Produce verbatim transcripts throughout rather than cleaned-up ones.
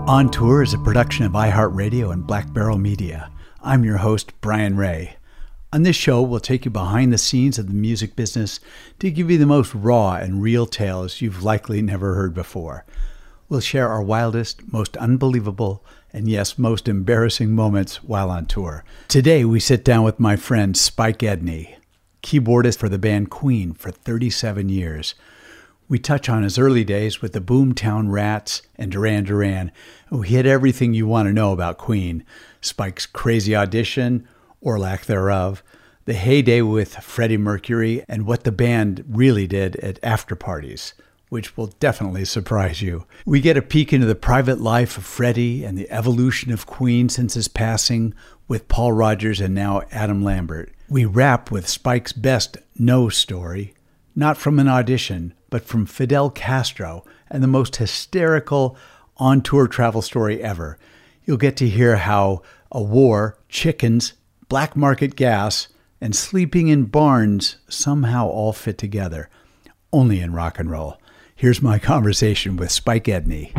On Tour is a production of iHeartRadio and Black Barrel Media. I'm your host, Brian Ray. On this show, we'll take you behind the scenes of the music business to give you the most raw and real tales you've likely never heard before. We'll share our wildest, most unbelievable, and yes, most embarrassing moments while on tour. Today, we sit down with my friend Spike Edney, keyboardist for the band Queen for thirty-seven years. We touch on his early days with the Boomtown Rats and Duran Duran. We hit everything you want to know about Queen. Spike's crazy audition, or lack thereof, the heyday with Freddie Mercury, and what the band really did at after parties, which will definitely surprise you. We get a peek into the private life of Freddie and the evolution of Queen since his passing with Paul Rodgers and now Adam Lambert. We wrap with Spike's best no story, not from an audition, but from Fidel Castro, and the most hysterical on-tour travel story ever. You'll get to hear how a war, chickens, black market gas, and sleeping in barns somehow all fit together, only in rock and roll. Here's my conversation with Spike Edney.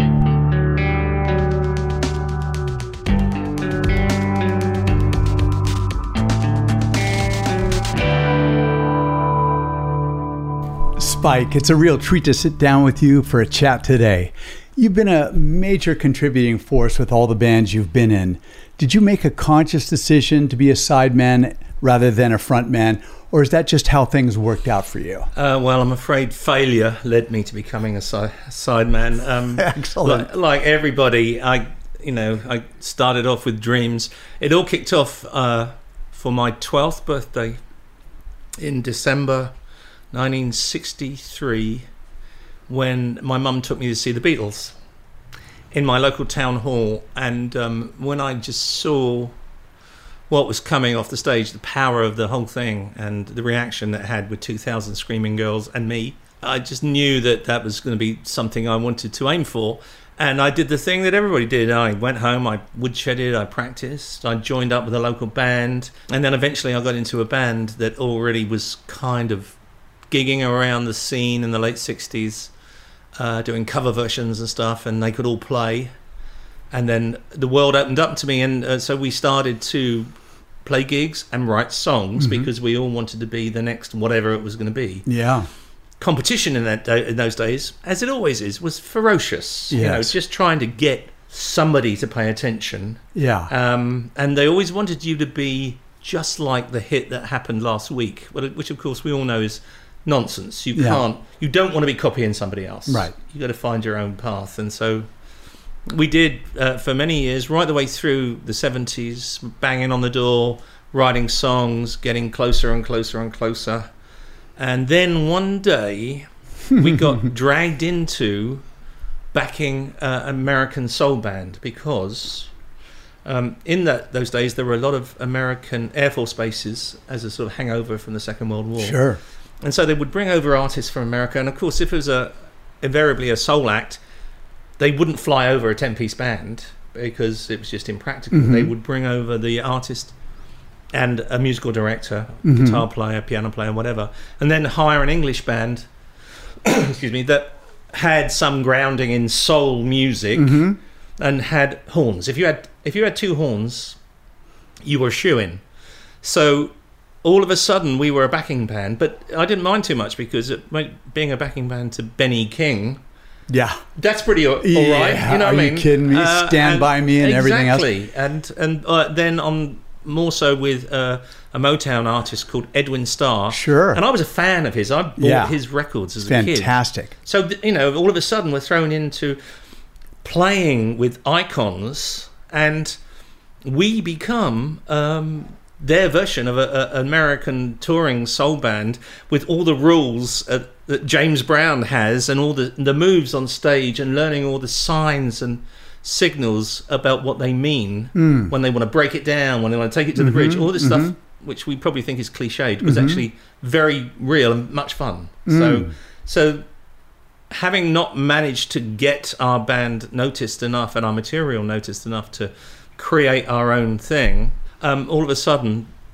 Spike, it's a real treat to sit down with you for a chat today. You've been a major contributing force with all the bands you've been in. Did you make a conscious decision to be a sideman rather than a frontman, or is that just how things worked out for you? Uh, well, I'm afraid failure led me to becoming a, si- a sideman. Um, Excellent. Like, like everybody, I, you know, I started off with dreams. It all kicked off uh, for my twelfth birthday in December nineteen sixty-three, when my mum took me to see the Beatles in my local town hall. And um, when I just saw what was coming off the stage, the power of the whole thing and the reaction that it had with two thousand screaming girls and me, I just knew that that was going to be something I wanted to aim for. And I did the thing that everybody did. I went home, I woodshedded, I practiced, I joined up with a local band, and then eventually I got into a band that already was kind of gigging around the scene in the late sixties, uh, doing cover versions and stuff, and they could all play. And then the world opened up to me, and uh, so we started to play gigs and write songs, mm-hmm. because we all wanted to be the next whatever it was going to be. Yeah. Competition in that day, in those days, as it always is, was ferocious. Yes. You know, just trying to get somebody to pay attention. Yeah. Um, and they always wanted you to be just like the hit that happened last week, which of course we all know is nonsense. You Yeah. can't, you don't want to be copying somebody else. Right. You got to find your own path. And so we did uh, for many years, right the way through the seventies, banging on the door, writing songs, getting closer and closer and closer. And then one day we got dragged into backing uh, an American soul band, because um, in that those days there were a lot of American Air Force bases as a sort of hangover from the Second World War. Sure. And so they would bring over artists from America, and of course if it was a invariably a soul act, they wouldn't fly over a ten-piece band because it was just impractical. Mm-hmm. They would bring over the artist and a musical director, mm-hmm. guitar player, piano player, whatever, and then hire an English band excuse me, that had some grounding in soul music, mm-hmm. and had horns. If you had if you had two horns, you were shoo-in. So all of a sudden we were a backing band, but I didn't mind too much, because it, being a backing band to Benny King, yeah, that's pretty all, yeah, all right. You know what I mean? Are you kidding me? Uh, Stand and, by Me and exactly. everything else. Exactly. And and uh, then on more so with uh, a Motown artist called Edwin Starr. Sure. And I was a fan of his. I bought yeah. his records as Fantastic. a kid. Fantastic. So, you know, all of a sudden we're thrown into playing with icons, and we become um, their version of an American touring soul band, with all the rules uh, that James Brown has, and all the, the moves on stage, and learning all the signs and signals about what they mean mm. when they want to break it down, when they want to take it to mm-hmm, the bridge. All this mm-hmm. stuff, which we probably think is cliched, was mm-hmm. actually very real and much fun. Mm. So, so having not managed to get our band noticed enough and our material noticed enough to create our own thing, um, all of a sudden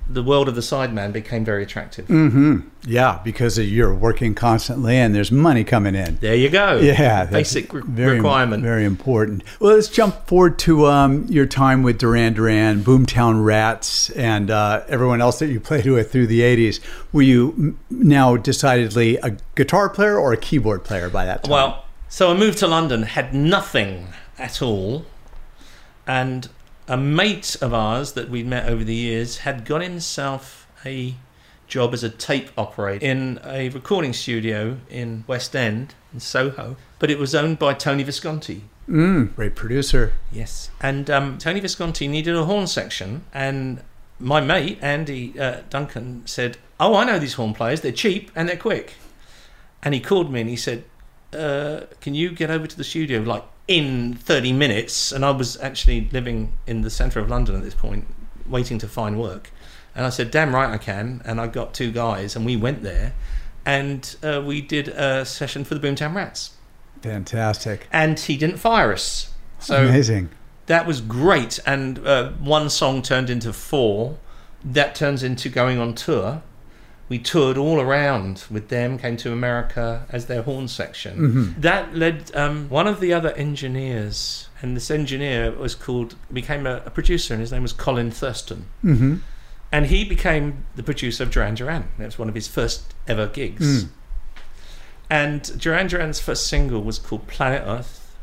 the world of the sideman became very attractive. Mm-hmm. Yeah, because you're working constantly and there's money coming in. There you go. Yeah. Basic re- very, requirement. Very important. Well, let's jump forward to um, your time with Duran Duran, Boomtown Rats, and uh, everyone else that you played with through the eighties. Were you m- now decidedly a guitar player or a keyboard player by that time? Well, so I moved to London, had nothing at all, and a mate of ours that we'd met over the years had got himself a job as a tape operator in a recording studio in West End, in Soho, but it was owned by Tony Visconti. Mm, great producer. Yes. And um, Tony Visconti needed a horn section, and my mate, Andy uh, Duncan, said, oh, I know these horn players, they're cheap and they're quick. And he called me and he said, uh, can you get over to the studio, like, in thirty minutes? And I was actually living in the centre of London at this point, waiting to find work. And I said, damn right I can. And I got two guys and we went there and uh, we did a session for the Boomtown Rats. Fantastic. And he didn't fire us. So amazing. That was great. And uh, one song turned into four. That turns into going on tour. We toured all around with them, came to America as their horn section. Mm-hmm. That led um, one of the other engineers, and this engineer was called, became a, a producer, and his name was Colin Thurston. Mm-hmm. And he became the producer of Duran Duran. That was one of his first ever gigs. Mm. And Duran Duran's first single was called Planet Earth,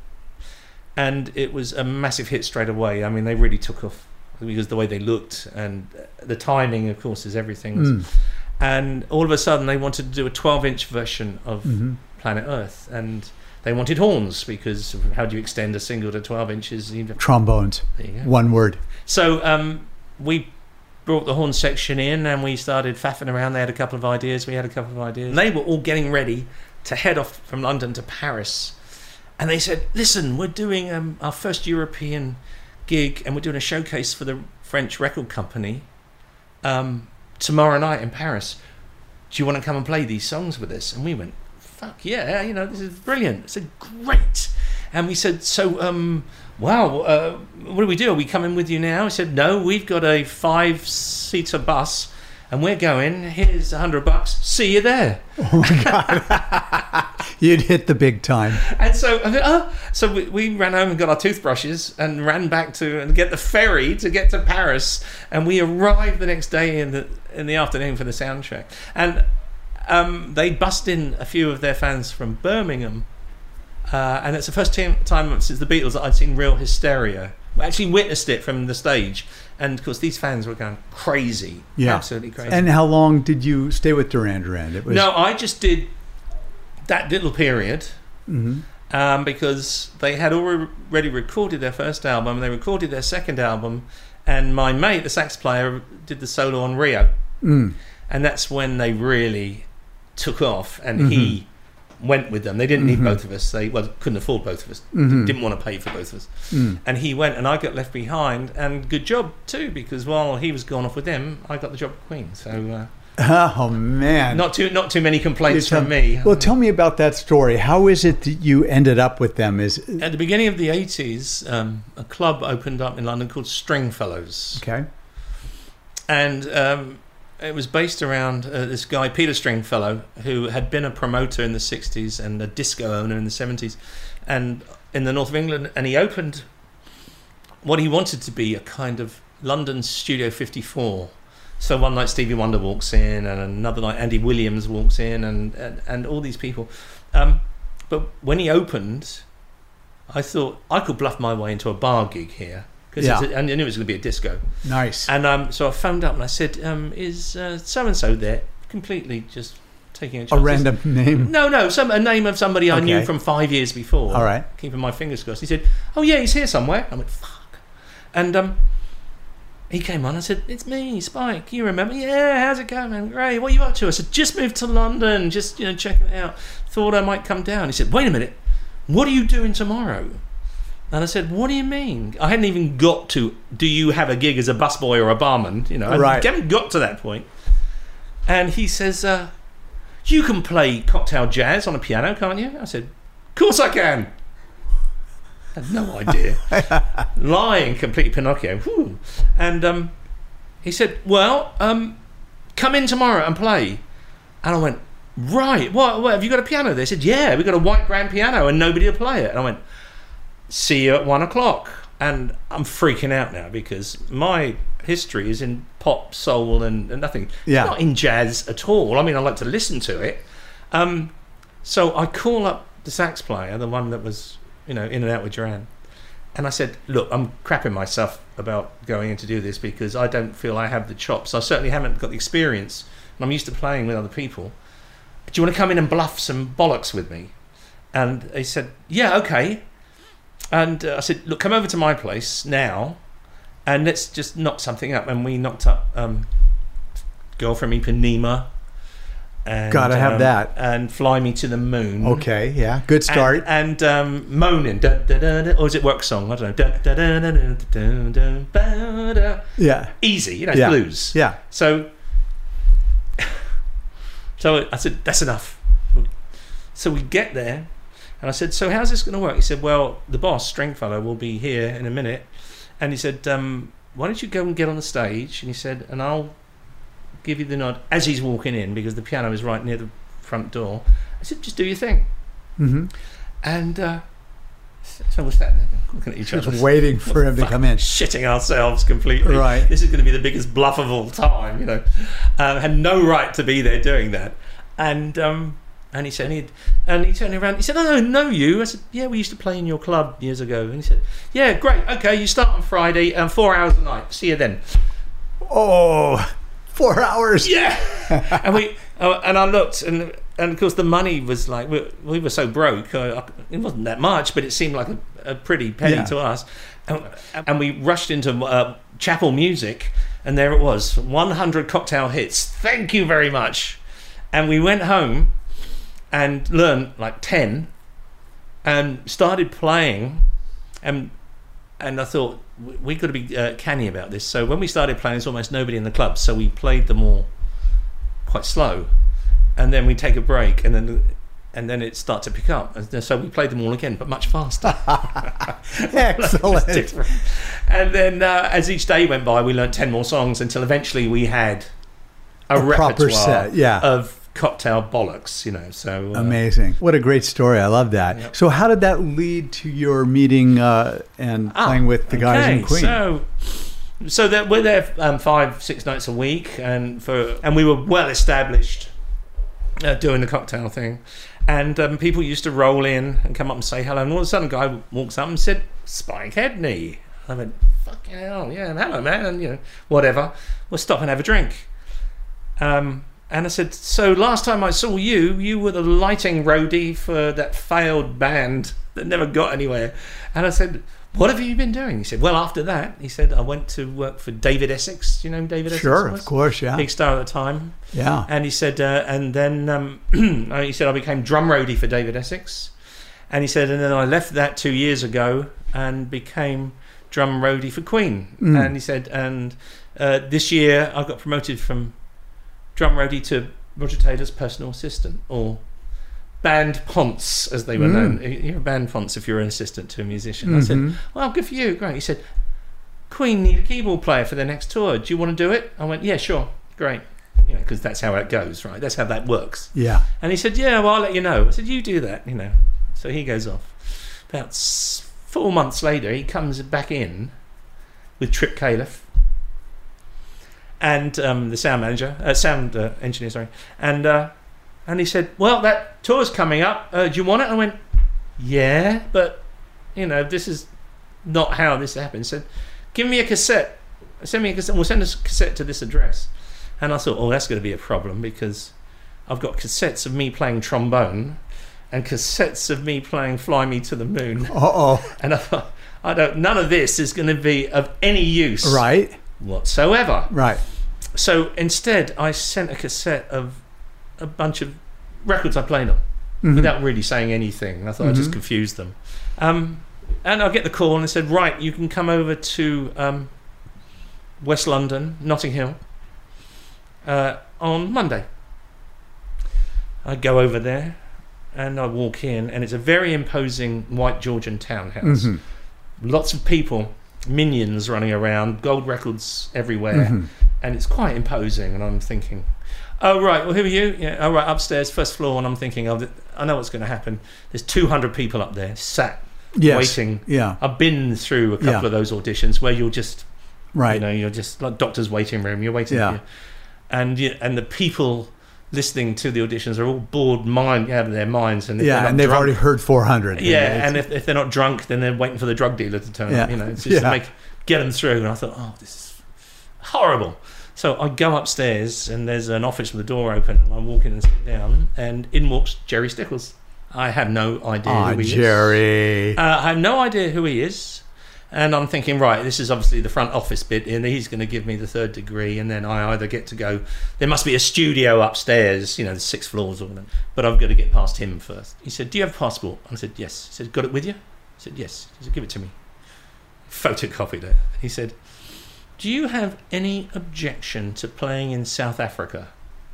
and it was a massive hit straight away. I mean, they really took off because the way they looked, and the timing, of course, is everything. Mm. And all of a sudden they wanted to do a twelve inch version of mm-hmm. Planet Earth, and they wanted horns, because how do you extend a single to twelve inches? Trombones. There you go. One word. So um, we brought the horn section in and we started faffing around. They had a couple of ideas, we had a couple of ideas. And they were all getting ready to head off from London to Paris. And they said, listen, we're doing um, our first European gig and we're doing a showcase for the French record company. Um... tomorrow night in Paris, do you want to come and play these songs with us? And we went, fuck yeah, you know, this is brilliant. I said, great. And we said, so, um, wow, uh, what do we do? Are we coming with you now? He said, no, we've got a five-seater bus and we're going. Here's a hundred bucks. See you there. Oh my God. You'd hit the big time. And so, I said, oh. so we, we ran home and got our toothbrushes and ran back to and get the ferry to get to Paris. And we arrived the next day in the in the afternoon for the sound check. And um, they bussed in a few of their fans from Birmingham. Uh, and it's the first time, time since the Beatles that I'd seen real hysteria. I actually witnessed it from the stage. And of course, these fans were going crazy. Yeah. Absolutely crazy. And how long did you stay with Duran Duran? It was... No, I just did that little period. Mm-hmm. Um, because they had already recorded their first album, they recorded their second album, and my mate, the sax player, did the solo on Rio. Mm. And that's when they really took off, and mm-hmm. he went with them. They didn't mm-hmm. need both of us. They well couldn't afford both of us. Mm-hmm. Didn't want to pay for both of us. Mm. And he went, and I got left behind. And good job too, because while he was gone off with them, I got the job at Queen. So. Uh, Oh man! Not too not too many complaints from me. Well, tell me about that story. How is it that you ended up with them? Is at the beginning of the eighties, um, a club opened up in London called Stringfellows. Okay. And um, it was based around uh, this guy Peter Stringfellow, who had been a promoter in the sixties and a disco owner in the seventies, and in the north of England. And he opened what he wanted to be a kind of London Studio fifty-four. So one night Stevie Wonder walks in, and another night Andy Williams walks in, and, and, and all these people. Um, but when he opened, I thought I could bluff my way into a bar gig here. Cause yeah. it's a, I knew it was going to be a disco. Nice. And um, so I phoned up and I said, um, is uh, so-and-so there? Completely just taking a chance. A random name? No, no, some, a name of somebody okay. I knew from five years before. All right. Keeping my fingers crossed. He said, oh yeah, he's here somewhere. I went, fuck. And... um. He came on and said, it's me, Spike. You remember? Yeah, how's it going? Great. What are you up to? I said, just moved to London. Just, you know, checking it out. Thought I might come down. He said, wait a minute. What are you doing tomorrow? And I said, what do you mean? I hadn't even got to, do you have a gig as a busboy or a barman? You know, right. I hadn't got to that point. And he says, uh, you can play cocktail jazz on a piano, can't you? I said, of course I can. I had no idea. Lying, completely Pinocchio. Whew. And um, he said, well, um, come in tomorrow and play. And I went, right, what, what, have you got a piano? They said, yeah, we've got a white grand piano and nobody will play it. And I went, see you at one o'clock. And I'm freaking out now because my history is in pop, soul, and, and nothing. Yeah. It's not in jazz at all. I mean, I like to listen to it. Um, so I call up the sax player, the one that was, you know, in and out with Duran. And I said, look, I'm crapping myself about going in to do this because I don't feel I have the chops. I certainly haven't got the experience. And I'm used to playing with other people. Do you want to come in and bluff some bollocks with me? And he said, yeah, okay. And uh, I said, look, come over to my place now and let's just knock something up. And we knocked up um, Girl from Ipanema. And, Gotta have um, that. And Fly Me to the Moon. Okay, yeah. Good start. And, and um, Moaning. Da, da, da, da, or is it Work Song? I don't know. Da, da, da, da, da, da, da, ba, da. Yeah. Easy, you know, it's yeah. blues. Yeah. So, so I said, that's enough. So we get there. And I said, so how's this going to work? He said, well, the boss, Stringfellow, will be here in a minute. And he said, um, why don't you go and get on the stage? And he said, and I'll give you the nod as he's walking in because the piano is right near the front door. I said, just do your thing. Mm-hmm. And uh, so we're standing there looking at each Just other. waiting for him to come in. Shitting ourselves completely. Right. This is going to be the biggest bluff of all time, you know. Um, had no right to be there doing that. And... Um, And he said, and he, and he turned around. He said, "Oh, no, know you." I said, "Yeah, we used to play in your club years ago." And he said, "Yeah, great. Okay, you start on Friday, and um, four hours a night. See you then." Oh, four hours. Yeah. and we uh, and I looked, and and of course the money was like we, we were so broke. Uh, it wasn't that much, but it seemed like a, a pretty penny Yeah. to us. And, and we rushed into uh, chapel music, and there it was, one hundred cocktail hits. Thank you very much. And we went home. And learned like ten, and started playing, and and I thought we, we got to be uh, canny about this. So when we started playing, there's almost nobody in the club, so we played them all quite slow, and then we take a break, and then and then it starts to pick up, and so we played them all again, but much faster. Excellent. And then uh, as each day went by, we learned ten more songs until eventually we had a, A proper repertoire set, yeah. of cocktail bollocks, you know. So uh, amazing. What a great story. I love that. Yep. So how did that lead to your meeting uh, and ah, playing with the guys okay, in Queen? So, so that we're there um, five, six nights a week, and for and we were well established uh, doing the cocktail thing, and um, people used to roll in and come up and say hello, and all of a sudden, a guy walks up and said, "Spike Edney." I went, "Fucking hell, yeah, hello, man," and you know, whatever. We'll stop and have a drink. Um. And I said, so last time I saw you, you were the lighting roadie for that failed band that never got anywhere. And I said, what have you been doing? He said, well, after that, he said, I went to work for David Essex. Do you know who David Essex Sure, was? of course, yeah. Big star at the time. Yeah. And he said, uh, and then um, he said, I became drum roadie for David Essex. And he said, and then I left that two years ago and became drum roadie for Queen. Mm. And he said, and uh, this year I got promoted from drum roadie to Roger Taylor's personal assistant, or band ponce, as they were Mm. known. You're a band ponce if you're an assistant to a musician. Mm-hmm. I said, well, good for you, great. He said, Queen need a keyboard player for their next tour. Do you want to do it? I went, yeah, sure, great. You know, because that's how it goes, right? That's how that works. Yeah. And he said, yeah, well, I'll let you know. I said, you do that, you know. So he goes off. About s- four months later, he comes back in with Trip Califf. And um, the sound manager, uh, sound uh, engineer, sorry, and uh, and he said, "Well, that tour's coming up. Uh, do you want it?" I went, "Yeah, but you know, this is not how this happens." He said, "Give me a cassette. Send me a cassette. We'll send a cassette to this address." And I thought, "Oh, that's going to be a problem because I've got cassettes of me playing trombone and cassettes of me playing "Fly Me to the Moon." Uh oh. And I thought, I don't. None of this is going to be of any use, Right. whatsoever. Right. So instead, I sent a cassette of a bunch of records I played on, Mm-hmm. without really saying anything. And I thought I'd just Mhm. confuse them. Um, and I get the call and they said, right, you can come over to um, West London, Notting Hill, uh, on Monday. I go over there and I walk in, and it's a very imposing white Georgian townhouse. Mm-hmm. Lots of people, minions running around, gold records everywhere. Mm-hmm. and it's quite imposing. And I'm thinking, oh right, well who are you? Yeah, oh right, upstairs, first floor. And I'm thinking, oh, I know what's going to happen. There's two hundred people up there sat yes. waiting. Yeah, I've been through a couple yeah. of those auditions where you're just, right. you know, you're just like doctor's waiting room. You're waiting, yeah. for you. and you, and the people listening to the auditions are all bored mind out of their minds, and if yeah, and they've drunk, already heard four hundred. Yeah, and if, if they're not drunk, then they're waiting for the drug dealer to turn yeah. up. You know, it's just yeah. to make get them through. And I thought, oh, this is horrible. So I go upstairs, and there's an office with the door open, and I walk in and sit down, and in walks Jerry Stickles. I have no idea oh, who he Jerry. is. Uh, I have no idea who he is. And I'm thinking, right, this is obviously the front office bit, and he's going to give me the third degree, and then I either get to go... There must be a studio upstairs, you know, there's six floors or whatever, but I've got to get past him first. He said, do you have a passport? I said, yes. He said, got it with you? I said, yes. He said, give it to me. Photocopied it. He said, do you have any objection to playing in South Africa?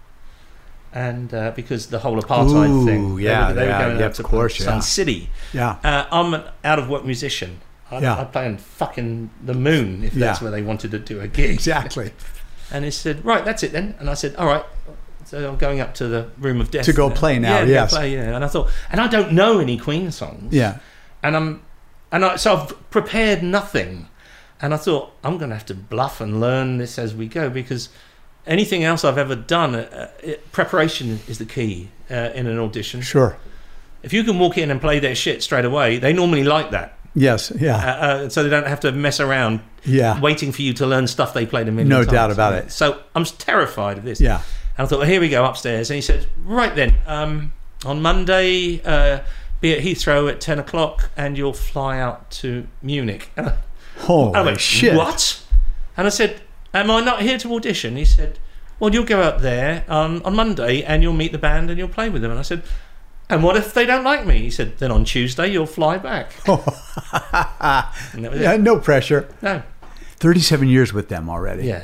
And uh, because the whole apartheid Ooh, thing, yeah, they were, they yeah, were going yeah, out to of course, Sun yeah. City. Yeah. Uh, I'm an out-of-work musician. I, yeah. I play on fucking the moon if that's yeah. where they wanted to do a gig. Exactly. And he said, right, that's it then. And I said, all right. So I'm going up to the room of death. To go now. play now, yeah, yes. To go play, yeah. And I thought, and I don't know any Queen songs. Yeah. And I'm, and I, so I've prepared nothing. And I thought, I'm going to have to bluff and learn this as we go, because anything else I've ever done, uh, it, preparation is the key uh, in an audition. Sure. If you can walk in and play their shit straight away, they normally like that. Yes, yeah. Uh, uh, so they don't have to mess around yeah. waiting for you to learn stuff they played a million no times. No doubt about it. So I'm terrified of this. Yeah. And I thought, well, here we go upstairs. And he said, right then, um, on Monday, uh, be at Heathrow at ten o'clock and you'll fly out to Munich. And I, Holy I went, shit. What? And I said, am I not here to audition? He said, well, you'll go up there on, on Monday and you'll meet the band and you'll play with them. And I said, and what if they don't like me? He said, then on Tuesday you'll fly back. And that was yeah, it. no pressure. No. thirty-seven years with them already. Yeah.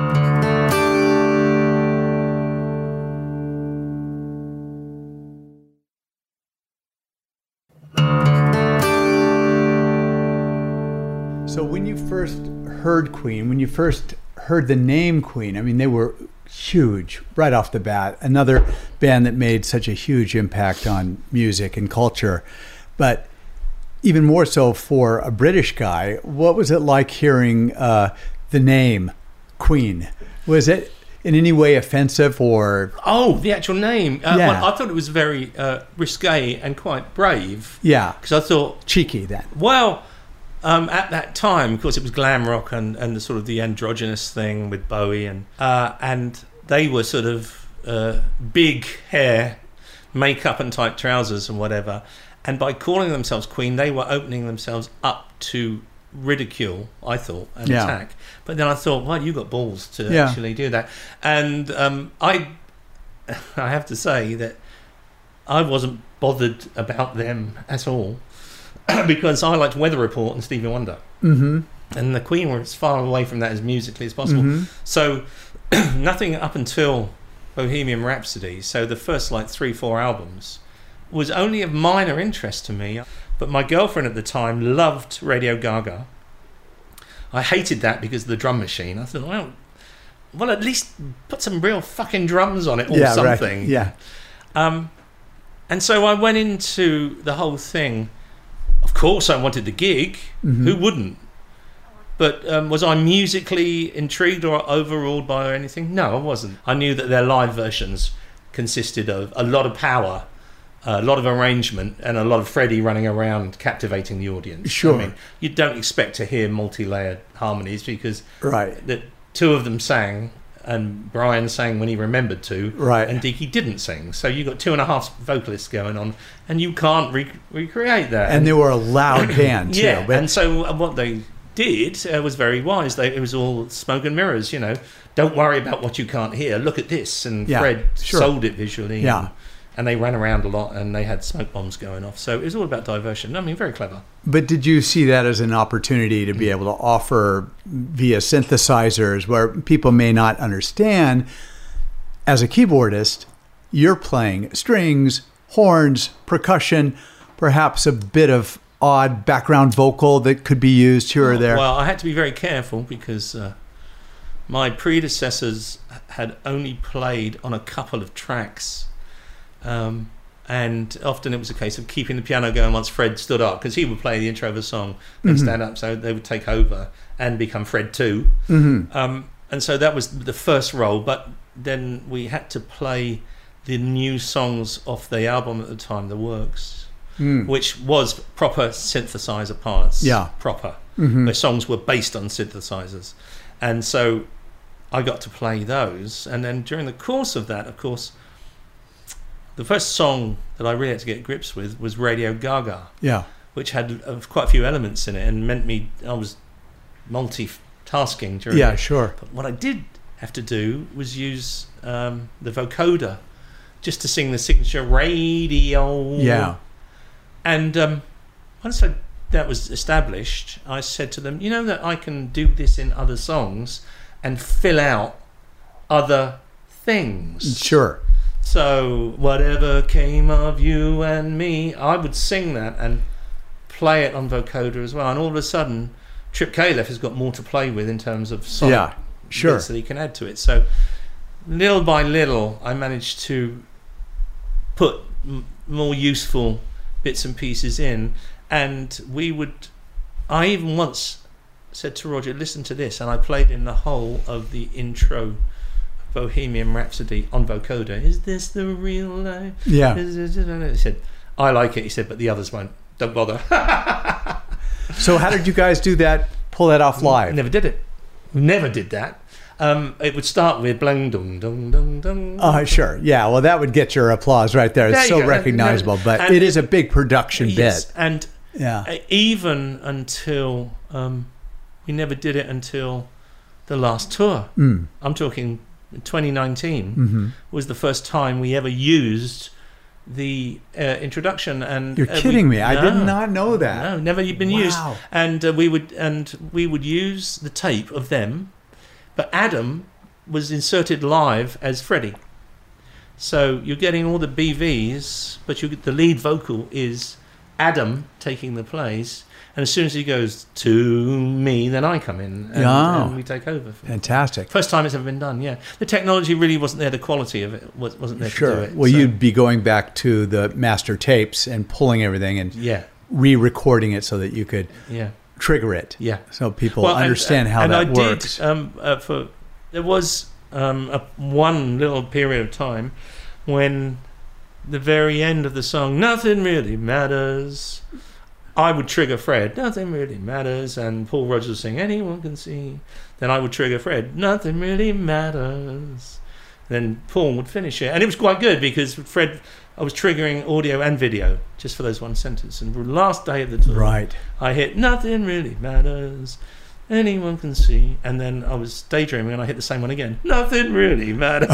So when you first heard Queen, when you first heard the name Queen, I mean, they were huge right off the bat. Another band that made such a huge impact on music and culture. But even more so for a British guy, what was it like hearing uh, the name Queen? Was it in any way offensive or... Oh, the actual name. Uh, yeah. well, I thought it was very uh, risque and quite brave. Yeah. Because I thought... Cheeky then. Well... Um, at that time, of course, it was glam rock and, and the sort of the androgynous thing with Bowie, and uh, and they were sort of uh, big hair, makeup and tight trousers and whatever. And by calling themselves Queen, they were opening themselves up to ridicule, I thought, and yeah. attack. But then I thought, well, you got balls to yeah. actually do that. And um, I, I have to say that I wasn't bothered about them at all. Because I liked Weather Report and Stevie Wonder. Mm-hmm. And the Queen were as far away from that as musically as possible. Mm-hmm. So nothing up until Bohemian Rhapsody, so the first like three, four albums, was only of minor interest to me. But my girlfriend at the time loved Radio Gaga. I hated that because of the drum machine. I thought, well, well at least put some real fucking drums on it or yeah, something. Right. Yeah. Um, and so I went into the whole thing. Of course I wanted the gig. Mm-hmm. Who wouldn't? But um, was I musically intrigued or overawed by anything? No, I wasn't. I knew that their live versions consisted of a lot of power, a lot of arrangement, and a lot of Freddie running around captivating the audience. Sure. I mean, you don't expect to hear multi-layered harmonies because right. the two of them sang, and Brian sang when he remembered to, right. and Dickie didn't sing. So you got two and a half vocalists going on, and you can't re- recreate that. And they were a loud band, too. Yeah, but... and so what they did uh, was very wise. They, it was all smoke and mirrors, you know. Don't worry about what you can't hear. Look at this. And yeah, Fred sure. sold it visually. Yeah. And, and they ran around a lot, and they had smoke bombs going off. So it was all about diversion. I mean, very clever. But did you see that as an opportunity to be able to offer via synthesizers where people may not understand, as a keyboardist, you're playing strings, horns, percussion, perhaps a bit of odd background vocal that could be used here or there? Well, I had to be very careful because uh, my predecessors had only played on a couple of tracks. Um, and often it was a case of keeping the piano going once Fred stood up, because he would play the intro of a song, then mm-hmm. stand up, so they would take over and become Fred too. Mm-hmm. Um, and so that was the first role, but then we had to play the new songs off the album at the time, The Works, mm. which was proper synthesizer parts. Yeah. Proper. Mm-hmm. Where songs were based on synthesizers. And so I got to play those. And then during the course of that, of course, the first song that I really had to get grips with was Radio Gaga. Yeah. Which had uh, quite a few elements in it and meant me, I was multitasking during Yeah, it. sure. But what I did have to do was use um, the vocoder just to sing the signature radio. Yeah. And um, once I, that was established, I said to them, you know that I can do this in other songs and fill out other things. Sure. So whatever came of you and me, I would sing that and play it on vocoder as well. And all of a sudden, Trip Calef has got more to play with in terms of sonic yeah, sure. bits that he can add to it. So little by little, I managed to put m- more useful bits and pieces in. And we would, I even once said to Roger, listen to this. And I played in the whole of the intro Bohemian Rhapsody on vocoder. Is this the real life? Yeah. He said, I like it. He said, but the others won't. Don't bother. So how did you guys do that, pull that off live? Never did it. Never did that. Um, it would start with blang dung dung dung dung. Oh, sure. Yeah, well, that would get your applause right there. It's there so go. recognizable, and, but and, it is a big production yes, bit. And yeah. even until, um, we never did it until the last tour. Mm. I'm talking twenty nineteen mm-hmm. was the first time we ever used the uh, introduction. And you're uh, kidding we, me. I no, did not know that. No, never been wow. used. And uh, we would and we would use the tape of them, but Adam was inserted live as Freddie. So you're getting all the B Vs, but you get the lead vocal is Adam taking the place. And as soon as he goes to me, then I come in and, oh. and we take over. Fantastic. First time it's ever been done, yeah. The technology really wasn't there. The quality of it wasn't there sure. to do it. Well, so. you'd be going back to the master tapes and pulling everything and yeah. re-recording it so that you could yeah. trigger it. Yeah. So people well, understand and, how and that I works. Did, um, uh, for, there was um, a, one little period of time when the very end of the song, Nothing Really Matters, I would trigger Fred, Nothing Really Matters, and Paul Rodgers would sing, Anyone Can See. Then I would trigger Fred, Nothing Really Matters. Then Paul would finish it. And it was quite good because Fred, I was triggering audio and video just for those one sentence. And the last day of the tour, right. I hit, Nothing Really Matters, Anyone Can See. And then I was daydreaming and I hit the same one again. Nothing really matters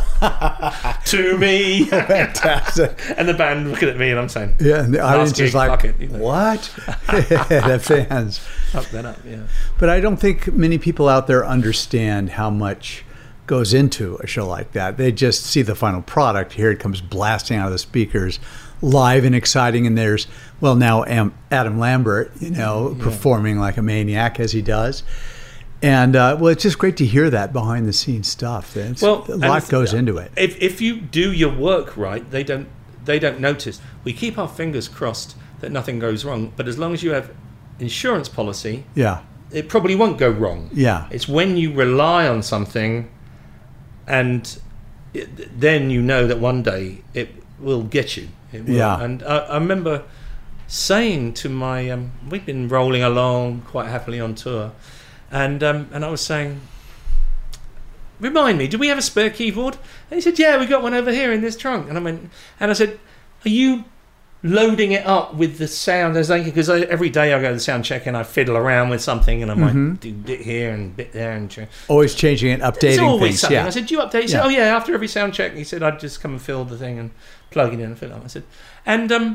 to me. Oh, fantastic. And the band looking at me and I'm saying, yeah, and the audience is like, it, you know. what? The fans. Fuck that up, yeah. But I don't think many people out there understand how much goes into a show like that. They just see the final product. Here it comes blasting out of the speakers, live and exciting. And there's, well, now Adam Lambert, you know, yeah. performing like a maniac as he does. And, uh, well, it's just great to hear that behind-the-scenes stuff. It's, well, a lot goes into it. If if you do your work right, they don't they don't notice. We keep our fingers crossed that nothing goes wrong. But as long as you have insurance policy, yeah, it probably won't go wrong. Yeah. It's when you rely on something and it, then you know that one day it will get you. It will. Yeah. And I, I remember saying to my... Um, we've been rolling along quite happily on tour. And um, and I was saying, remind me, do we have a spare keyboard? And he said, yeah, we got one over here in this trunk. And I went, and I said, are you loading it up with the sound? Because every day I go to the sound check and I fiddle around with something and I might mm-hmm. do bit here and bit there. and ch- Always changing it, updating it's always things. Something. Yeah. I said, do you update? He said, yeah. oh yeah, after every sound check. He said, I'd just come and fill the thing and plug it in and fill it up. I said, and um,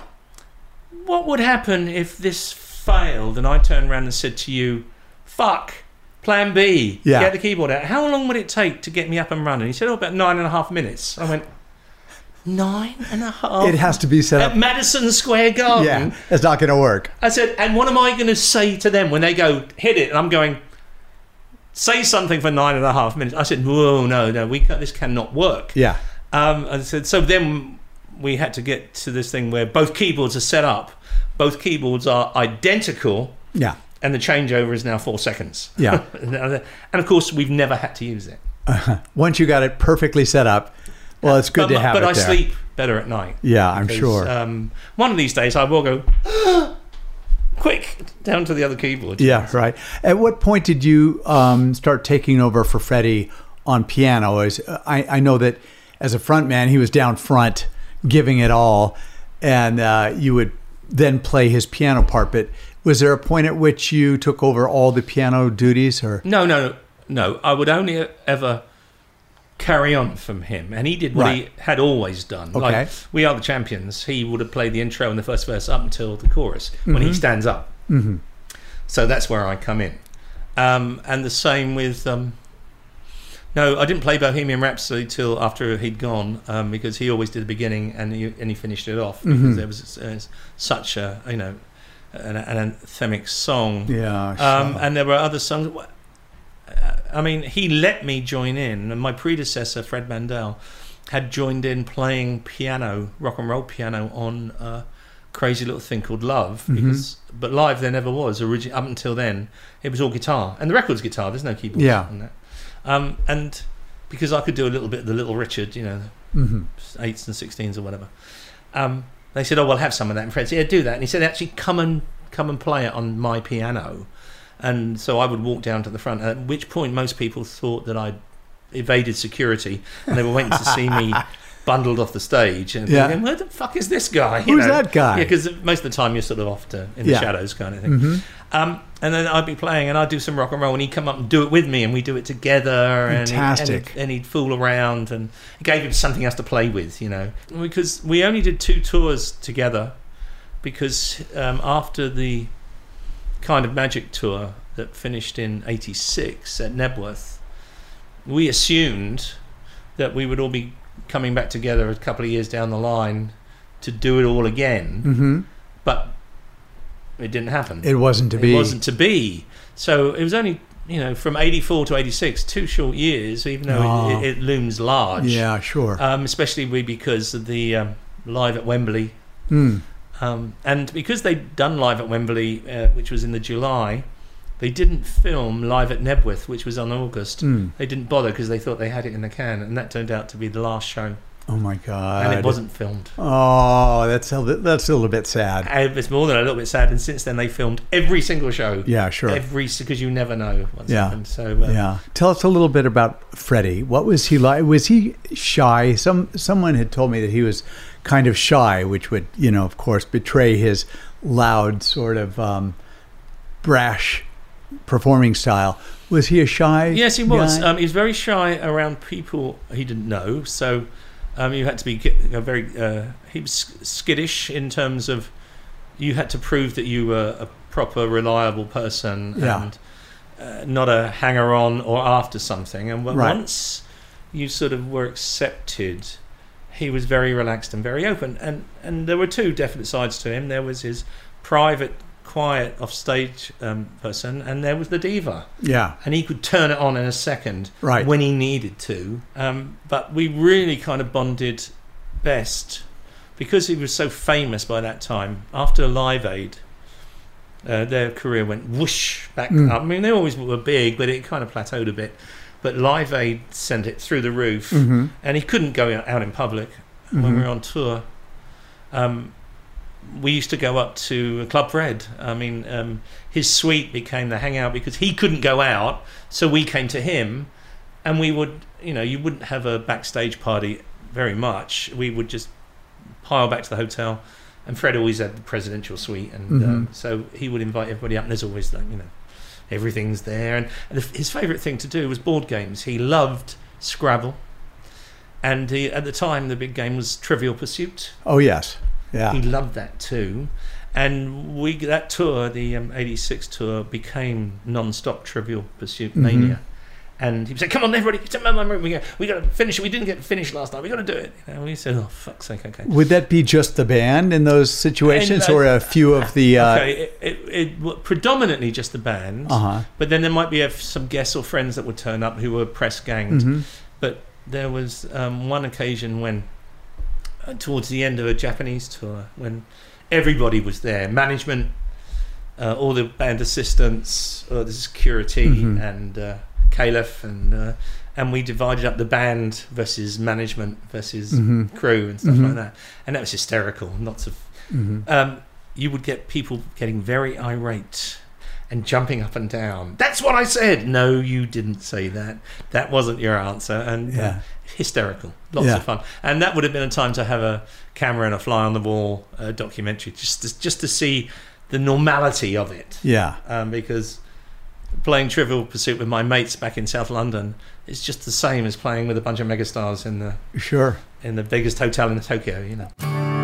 what would happen if this failed and I turned around and said to you, fuck, plan B, yeah. get the keyboard out. How long would it take to get me up and running? He said, oh, about nine and a half minutes. I went, nine and a half? It has to be set up. At Madison Square Garden? Yeah, it's not going to work. I said, and what am I going to say to them when they go, hit it? And I'm going, say something for nine and a half minutes. I said, whoa, no, no, we can, this cannot work. Yeah. Um, and I said, so then we had to get to this thing where both keyboards are set up, both keyboards are identical. Yeah. And the changeover is now four seconds. Yeah. And of course, we've never had to use it. Uh, once you got it perfectly set up, well, it's good but, to have but it I there. sleep better at night. Yeah, I'm because, sure. Um, one of these days, I will go quick down to the other keyboard. Yeah, right. At what point did you um, start taking over for Freddie on piano? As I, I know that as a front man, he was down front giving it all, and uh, you would then play his piano part. But was there a point at which you took over all the piano duties? Or No, no, no. I would only ever carry on from him, and he did what Right. he had always done. Okay. Like We Are the Champions, he would have played the intro and the first verse up until the chorus when he stands up. Mhm. So that's where I come in. Um, and the same with um, no, I didn't play Bohemian Rhapsody till after he'd gone, um, because he always did the beginning and he, and he finished it off because Mhm. there was uh, such a, you know, an, an anthemic song. Yeah, sure. Um, and there were other songs. I mean, he let me join in, and my predecessor, Fred Mandel, had joined in playing piano, rock and roll piano, on a crazy little thing called Love. Because, mm-hmm. But live there never was. Origi- up until then, it was all guitar, and the record's guitar. There's no keyboards Yeah. on that. Um, and because I could do a little bit of the Little Richard, you know, mm-hmm. eights and sixteens or whatever. Um, they said, "Oh, well, have some of that." And Fred said, "Yeah, do that." And he said, "Actually, come and come and play it on my piano." And so I would walk down to the front, at which point most people thought that I'd evaded security, and they were waiting to see me bundled off the stage. And Yeah. thinking, where the fuck is this guy? You Who's know? that guy? Yeah, because most of the time you're sort of off to, in the Yeah. shadows kind of thing. Mm-hmm. Um, and then I'd be playing, and I'd do some rock and roll, and he'd come up and do it with me, and we do it together. Fantastic. And, he, and, and he'd fool around, and it gave him something else to play with, you know. Because we only did two tours together, because um, after the Kind of Magic tour that finished in eighty-six at Nebworth, we assumed that we would all be coming back together a couple of years down the line to do it all again, Mm-hmm. but it didn't happen. It wasn't to It be. wasn't to be. So it was only, you know, from eighty-four to eighty-six, two short years, even though Oh. it, it, it looms large. Yeah, sure. Um, especially we because of the um, Live at Wembley. Mm. Um, and because they'd done Live at Wembley, uh, which was in the July, they didn't film Live at Nebworth, which was on August. Mm. They didn't bother because they thought they had it in the can, and that turned out to be the last show. Oh my God! And it wasn't filmed. Oh, that's a, li- that's a little bit sad. And it's more than a little bit sad. And since then, they filmed every single show. Yeah, sure. Every because you never know what's Yeah. happened. So uh, Yeah. Tell us a little bit about Freddie. What was he like? Was he shy? Some someone had told me that he was kind of shy, which would, you know, of course, betray his loud, sort of um, brash performing style. Was he a shy? Yes, he was. guy? Um, he was very shy around people he didn't know. So um, you had to be a very. Uh, he was skittish in terms of you had to prove that you were a proper, reliable person Yeah. and uh, not a hanger-on or after something. And w- Right. once you sort of were accepted, he was very relaxed and very open. And and there were two definite sides to him. There was his private, quiet, off-stage um, person, and there was the diva. Yeah. And he could turn it on in a second Right. when he needed to. Um, but we really kind of bonded best because he was so famous by that time. After Live Aid, uh, their career went whoosh back Mm. up. I mean, they always were big, but it kind of plateaued a bit. But Live Aid sent it through the roof, Mm-hmm. and he couldn't go out in public Mm-hmm. when we were on tour. Um, we used to go up to Club Red. I mean, um, his suite became the hangout because he couldn't go out, so we came to him, and we would, you know, you wouldn't have a backstage party very much. We would just pile back to the hotel, and Fred always had the presidential suite, and Mhm. um, so he would invite everybody up, and there's always, like, you know, everything's there. And, and the, his favourite thing to do was board games. He loved Scrabble, and he, at the time, the big game was Trivial Pursuit. Oh yes. Yeah. He loved that too, and we that tour, the um, eighty-six tour, became non-stop Trivial Pursuit Mhm. mania, And he would say, "Come on, everybody, we got, we got to finish it. We didn't get finished last night. We got to do it." You know, we said, "Oh, fuck's sake, okay." Would that be just the band in those situations, and, uh, or a few of the? Uh... Okay, it, it, it predominantly just the band, uh-huh. but then there might be a, some guests or friends that would turn up who were press ganged. Mm-hmm. But there was um, one occasion when, uh, towards the end of a Japanese tour, when everybody was there, management, uh, all the band assistants, uh, the security, mm-hmm. and. Uh, Caliph and uh, and we divided up the band versus management versus mm-hmm. crew and stuff mm-hmm. like that, and that was hysterical. Lots of mm-hmm. um, you would get people getting very irate and jumping up and down. That's what I said. No, you didn't say that. That wasn't your answer. And yeah. uh, hysterical. Lots yeah. of fun. And that would have been a time to have a camera and a fly on the wall uh, documentary, just to, just to see the normality of it. Yeah, um, because. Playing Trivial Pursuit with my mates back in South London is just the same as playing with a bunch of megastars in the sure in the biggest hotel in Tokyo, you know.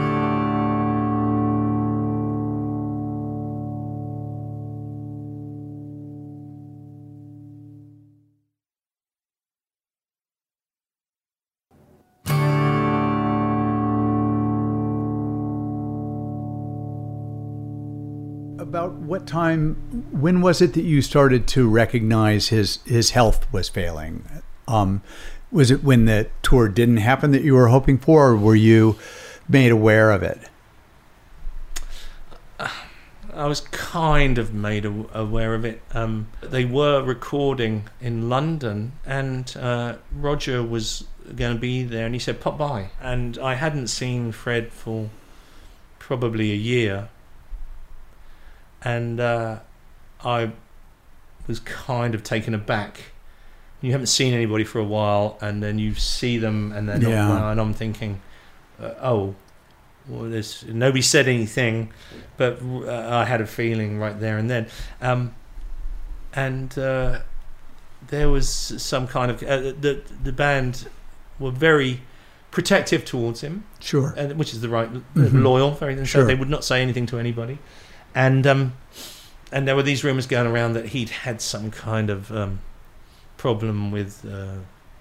About what time, when was it that you started to recognize his, his health was failing? Um, was it when the tour didn't happen that you were hoping for, or were you made aware of it? I was kind of made aware of it. Um, they were recording in London, and uh, Roger was going to be there, and he said, "Pop by." And I hadn't seen Fred for probably a year. And uh, I was kind of taken aback. You haven't seen anybody for a while, and then you see them, and then yeah. well, and I'm thinking, uh, oh, well, there's nobody said anything, but uh, I had a feeling right there and then, um, and uh, there was some kind of uh, the the band were very protective towards him, sure, and which is the right mm-hmm. loyal, very sure. So they would not say anything to anybody. And um, and there were these rumours going around that he'd had some kind of um, problem with uh,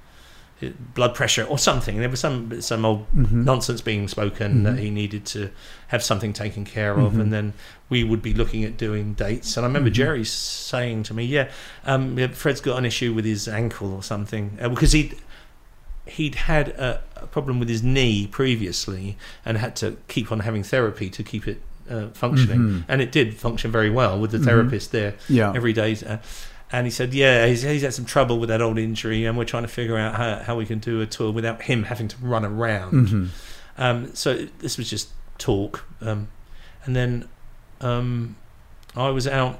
blood pressure or something. There was some some old mm-hmm. nonsense being spoken mm-hmm. that he needed to have something taken care of, mm-hmm. and then we would be looking at doing dates. And I remember mm-hmm. Jerry saying to me, "Yeah, um, Fred's got an issue with his ankle or something," uh, because he'd he'd had a, a problem with his knee previously and had to keep on having therapy to keep it Uh, functioning, mm-hmm. and it did function very well with the therapist mm-hmm. there yeah. every day. Uh, and he said, "Yeah, he's, he's had some trouble with that old injury, and we're trying to figure out how, how we can do a tour without him having to run around." Mm-hmm. Um, so this was just talk, um, and then um, I was out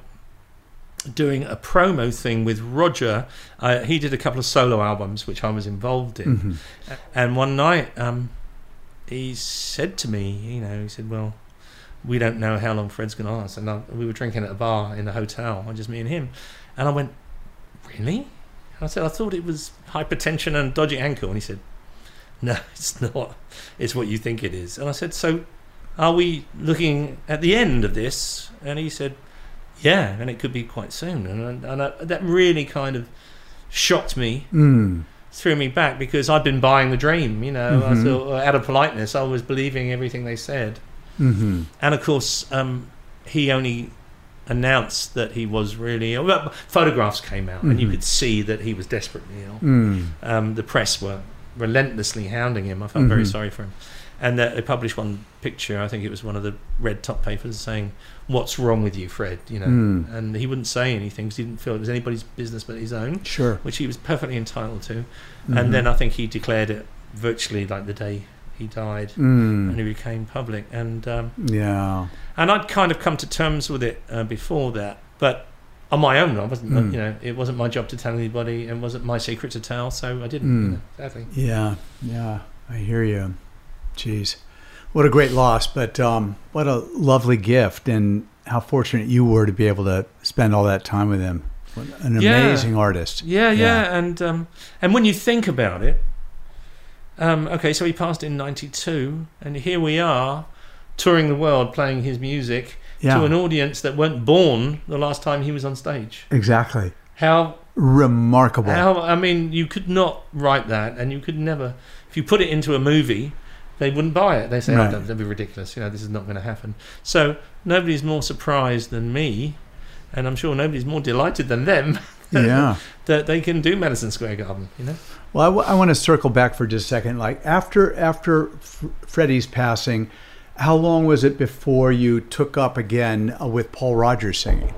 doing a promo thing with Roger. Uh, he did a couple of solo albums which I was involved in, mm-hmm. and one night um, he said to me, you know, he said, "Well, we don't know how long Fred's going to last." And I, we were drinking at a bar in the hotel, just me and him. And I went, "Really?" And I said, "I thought it was hypertension and dodgy ankle." And he said, "No, it's not. It's what you think it is." And I said, "So are we looking at the end of this?" And he said, "Yeah, and it could be quite soon." And, and I, that really kind of shocked me, mm. threw me back, because I'd been buying the dream, you know. Mm-hmm. I thought, out of politeness, I was believing everything they said. Mm-hmm. And of course, um, he only announced that he was really ill. Well, photographs came out, mm-hmm. and you could see that he was desperately ill. Mm. Um, the press were relentlessly hounding him. I felt mm-hmm. very sorry for him. And uh, they published one picture, I think it was one of the red top papers, saying, "What's wrong with you, Fred?" You know, mm. and he wouldn't say anything because he didn't feel it was anybody's business but his own. Sure. Which he was perfectly entitled to. Mm-hmm. And then I think he declared it virtually like the day he died, mm. and he became public. And um, yeah, and I'd kind of come to terms with it uh, before that, but on my own. I wasn't, mm. you know, it wasn't my job to tell anybody, and wasn't my secret to tell, so I didn't. Mm. You know, sadly. Yeah, yeah, I hear you. Jeez, what a great loss, but um, what a lovely gift, and how fortunate you were to be able to spend all that time with him. What an yeah. amazing artist. Yeah, yeah, yeah. and um, and when you think about it. Um, okay, so he passed in ninety-two, and here we are, touring the world, playing his music yeah. to an audience that weren't born the last time he was on stage. Exactly. How Remarkable. How, I mean, you could not write that, and you could never. If you put it into a movie, they wouldn't buy it. They say, Right. "Oh, that'd be ridiculous. You know, this is not going to happen." So nobody's more surprised than me, and I'm sure nobody's more delighted than them. Yeah. That they can do Madison Square Garden. You know. Well, I, w- I want to circle back for just a second. Like after after F- Freddie's passing, how long was it before you took up again uh, with Paul Rodgers singing?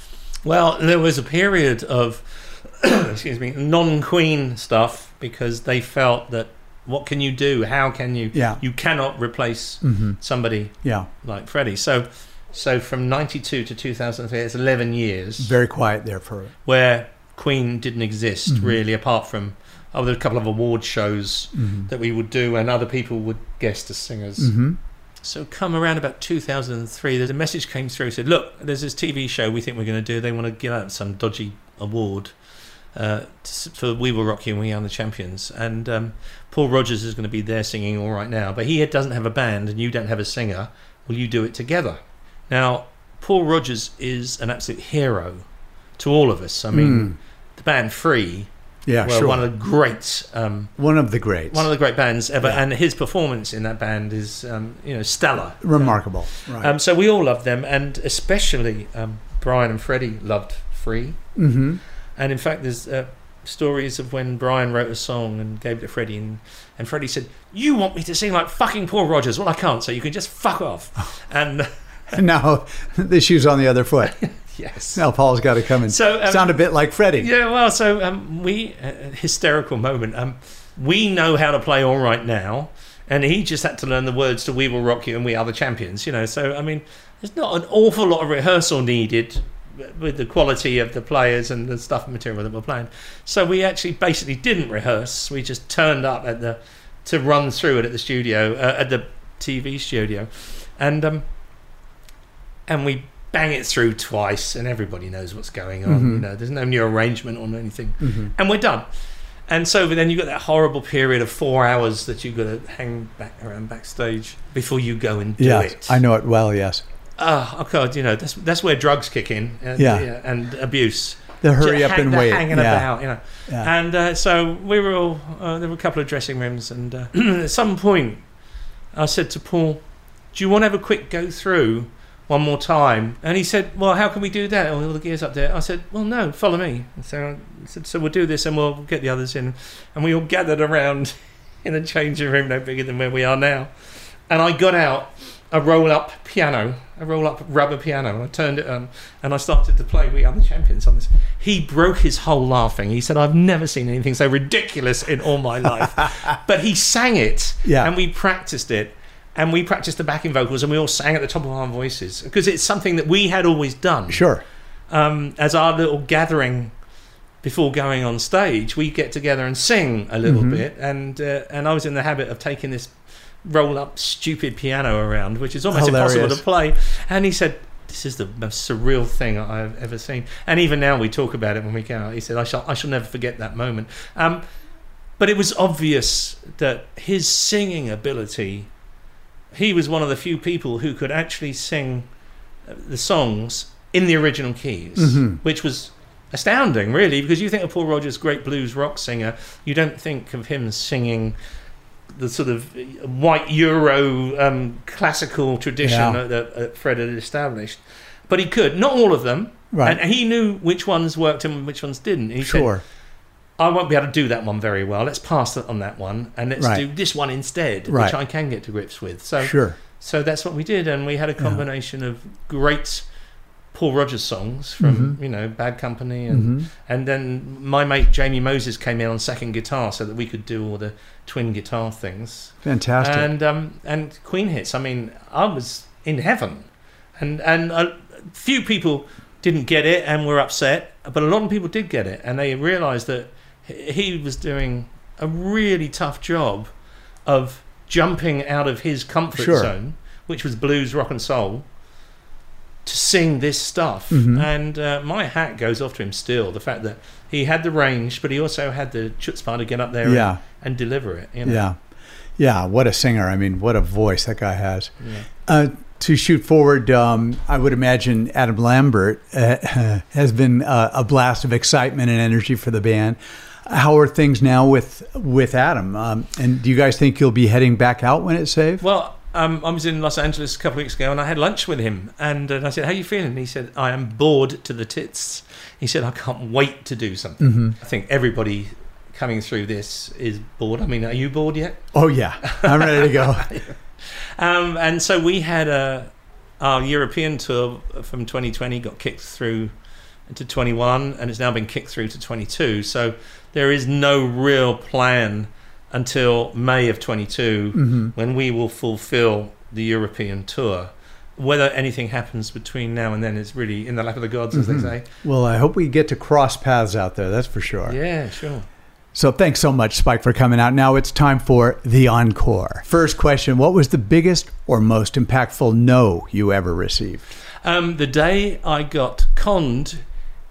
Well, there was a period of, excuse me, non-Queen stuff because they felt that what can you do? How can you? Yeah. You cannot replace Mm-hmm. somebody Yeah. like Freddie. So, so from ninety-two to two thousand three, it's eleven years Very quiet there for it. where Queen didn't exist Mhm. really, apart from oh, there were a couple of award shows Mm-hmm. that we would do, and other people would guest as singers. Mm-hmm. So come around about two thousand three, there's a message came through, said, look, there's this T V show we think we're going to do. They want to give out some dodgy award uh, t- for We Will Rock You and We Are the Champions. And um, Paul Rodgers is going to be there singing All Right Now. But he doesn't have a band and you don't have a singer. Will you do it together? Now, Paul Rodgers is an absolute hero to all of us. I mean, Mm. the band Free Yeah, were sure. one of the great... Um, One of the greats. one of the great bands ever, Yeah. and his performance in that band is, um, you know, stellar. Remarkable. Right. Um, so we all loved them, and especially um, Brian and Freddie loved Free. mm-hmm. And in fact, there's uh, stories of when Brian wrote a song and gave it to Freddie, and, and Freddie said, "You want me to sing like fucking Paul Rodgers? Well, I can't, so you can just fuck off." And Now the shoe's on the other foot. yes, Now Paul's got to come and so um, sound a bit like Freddie. yeah, well, so um, we uh, hysterical moment. Um, we know how to play All Right Now, and he just had to learn the words to We Will Rock You and We Are the Champions. You know, so I mean, there's not an awful lot of rehearsal needed with the quality of the players and the stuff and material that we're playing. So we actually basically didn't rehearse. We just turned up at the to run through it at the studio, uh, at the T V studio, and um, and we bang it through twice, and everybody knows what's going on. Mhm. You know, there's no new arrangement on anything, Mm-hmm. and we're done. And so then you've got that horrible period of four hours that you've got to hang back around backstage before you go and do Yes, it. I know it well. Yes, Oh, oh God, you know, that's that's where drugs kick in, and, Yeah. and abuse. the hurry Just up hang- and the wait. hanging Yeah. about, you know. Yeah. And uh, so we were all, uh, there were a couple of dressing rooms, and uh, at some point I said to Paul, "Do you want to have a quick go through one more time?" And he said, "Well, how can we do that? All the gear's up there." I said, "Well, no, follow me." And so I said, "So we'll do this and we'll get the others in." And we all gathered around in a changing room no bigger than where we are now. And I got out a roll-up piano, a roll-up rubber piano, and I turned it on, and I started to play We Are the Champions on this. He broke his whole laughing. He said, "I've never seen anything so ridiculous in all my life." But he sang it, Yeah. and we practiced it, and we practiced the backing vocals, and we all sang at the top of our voices, because it's something that we had always done. Sure. Um, as our little gathering before going on stage, we get together and sing a little Mhm. bit, and uh, and I was in the habit of taking this roll up stupid piano around, which is almost Hilarious. impossible to play. And he said, "This is the most surreal thing I've ever seen." And even now we talk about it when we go out. He said, I shall I shall never forget that moment. Um, but it was obvious that his singing ability, he was one of the few people who could actually sing the songs in the original keys, Mhm. which was astounding, really, because you think of Paul Rodgers, great blues rock singer, you don't think of him singing the sort of white Euro um, classical tradition Yeah. that, that Fred had established. But he could, not all of them, Right. and he knew which ones worked and which ones didn't. He said, Sure. "I won't be able to do that one very well. Let's pass on that one, and let's Right. do this one instead, Right. which I can get to grips with." So, Sure. so that's what we did, and we had a combination of great Paul Rodgers songs from Mhm. you know Bad Company, and Mhm. and then my mate Jamie Moses came in on second guitar so that we could do all the twin guitar things. Fantastic. And um, and Queen hits. I mean, I was in heaven, and and a few people didn't get it and were upset, but a lot of people did get it, and they realised that he he was doing a really tough job of jumping out of his comfort Sure. zone, which was blues, rock, and soul, to sing this stuff. Mhm. And uh, my hat goes off to him still. The fact that he had the range, but he also had the chutzpah to get up there yeah. and, and deliver it. You know? Yeah. Yeah. What a singer. I mean, what a voice that guy has. Yeah. Uh, to shoot forward, um, I would imagine Adam Lambert uh, has been uh, a blast of excitement and energy for the band. How are things now with with Adam? Um, and do you guys think you'll be heading back out when it's safe? Well, um, I was in Los Angeles a couple of weeks ago, and I had lunch with him. And, uh, and I said, "How are you feeling?" And he said, "I am bored to the tits." He said, "I can't wait to do something." Mm-hmm. I think everybody coming through this is bored. I mean, are you bored yet? Oh yeah, I'm ready to go. um, and so we had a our European tour from twenty twenty got kicked through into twenty-one, and it's now been kicked through to twenty-two. So there is no real plan until May of twenty-two, mm-hmm. when we will fulfill the European tour. Whether anything happens between now and then is really in the lap of the gods, as mm-hmm. they say. Well, I hope we get to cross paths out there, that's for sure. Yeah, sure. So thanks so much, Spike, for coming out. Now it's time for the encore. First question, what was the biggest or most impactful no you ever received? Um, the day I got conned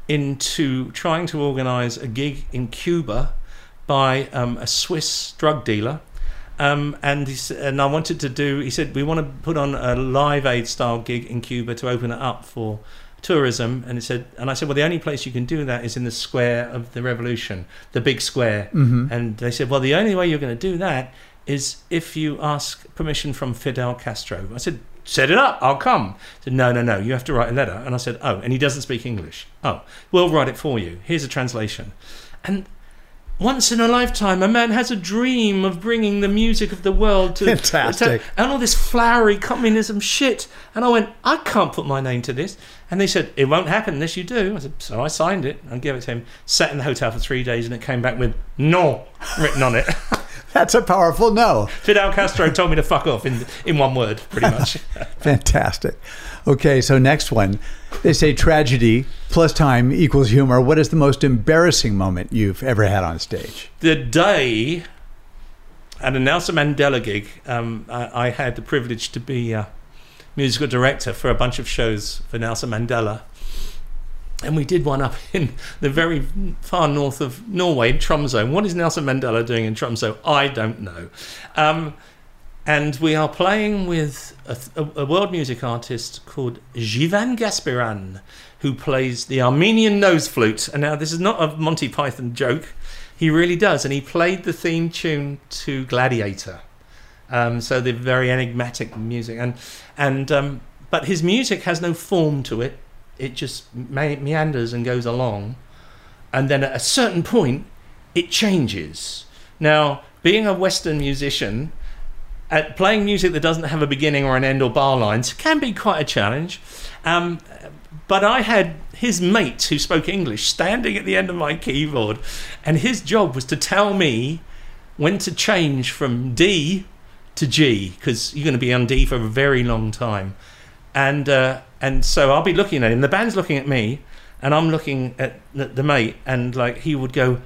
into trying to organise a gig in Cuba by um, a Swiss drug dealer. Um, and, he, and I wanted to do, he said, we want to put on a Live Aid style gig in Cuba to open it up for tourism. And he said, and I said, well, the only place you can do that is in the square of the Revolution, the big square. Mm-hmm. And they said, well, the only way you're going to do that is if you ask permission from Fidel Castro. I said, set it up, I'll come. He said, no, no, no, you have to write a letter. And I said, oh, and he doesn't speak English. Oh, we'll write it for you. Here's a translation. And once in a lifetime, a man has a dream of bringing the music of the world to... Fantastic. To, and all this flowery communism shit. And I went, I can't put my name to this. And they said, it won't happen unless you do. I said, so I signed it and gave it to him. Sat in the hotel for three days and it came back with no written on it. That's a powerful no. Fidel Castro told me to fuck off in in one word, pretty much. Fantastic. Okay, so next one. They say tragedy plus time equals humor. What is the most embarrassing moment you've ever had on stage? The day at a Nelson Mandela gig, um, I, I had the privilege to be a musical director for a bunch of shows for Nelson Mandela. And we did one up in the very far north of Norway, Tromsø. What is Nelson Mandela doing in Tromsø? I don't know. Um, and we are playing with a, a, a world music artist called Jivan Gaspiran, who plays the Armenian nose flute. And now this is not a Monty Python joke. He really does. And he played the theme tune to Gladiator. Um, so the very enigmatic music. And and um, but his music has no form to it. It just me- meanders and goes along. And then at a certain point, it changes. Now, being a Western musician, at playing music that doesn't have a beginning or an end or bar lines can be quite a challenge. Um, but I had his mate who spoke English standing at the end of my keyboard, and his job was to tell me when to change from D to G, because you're going to be on D for a very long time. And uh, and so I'll be looking at him. The band's looking at me, and I'm looking at the, the mate, and like he would go,